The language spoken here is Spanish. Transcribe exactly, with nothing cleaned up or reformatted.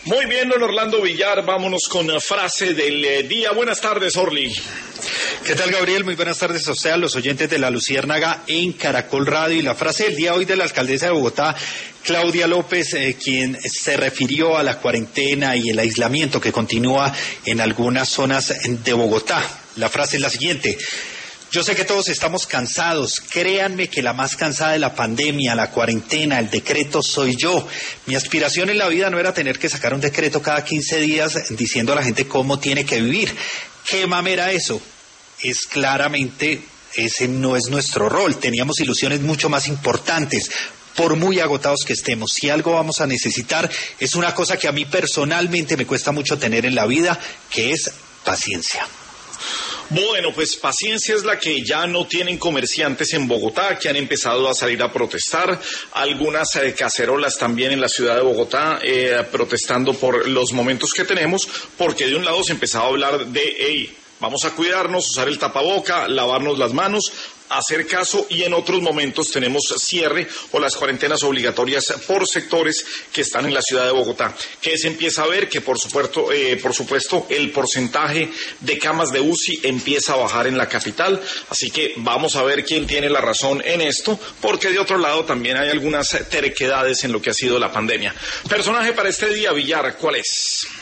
Muy bien, don Orlando Villar, vámonos con la frase del día. Buenas tardes, Orly. ¿Qué tal, Gabriel? Muy buenas tardes a usted, a los oyentes de La Luciérnaga en Caracol Radio. Y la frase del día hoy de la alcaldesa de Bogotá, Claudia López, eh, quien se refirió a la cuarentena y el aislamiento que continúa en algunas zonas de Bogotá. La frase es la siguiente: yo sé que todos estamos cansados, créanme que la más cansada de la pandemia, la cuarentena, el decreto soy yo. Mi aspiración en la vida no era tener que sacar un decreto cada quince días diciendo a la gente cómo tiene que vivir. ¿Qué mamera eso? Es claramente, ese no es nuestro rol. Teníamos ilusiones mucho más importantes, por muy agotados que estemos. Si algo vamos a necesitar, es una cosa que a mí personalmente me cuesta mucho tener en la vida, que es paciencia. Bueno, pues paciencia es la que ya no tienen comerciantes en Bogotá, que han empezado a salir a protestar. Algunas eh, cacerolas también en la ciudad de Bogotá, eh, protestando por los momentos que tenemos, porque de un lado se empezaba a hablar de, hey, vamos a cuidarnos, usar el tapaboca, lavarnos las manos, hacer caso, y en otros momentos tenemos cierre o las cuarentenas obligatorias por sectores que están en la ciudad de Bogotá. Que se empieza a ver que por supuesto, eh, por supuesto el porcentaje de camas de U C I empieza a bajar en la capital, así que vamos a ver quién tiene la razón en esto, porque de otro lado también hay algunas terquedades en lo que ha sido la pandemia. Personaje para este día, Villar, ¿cuál es?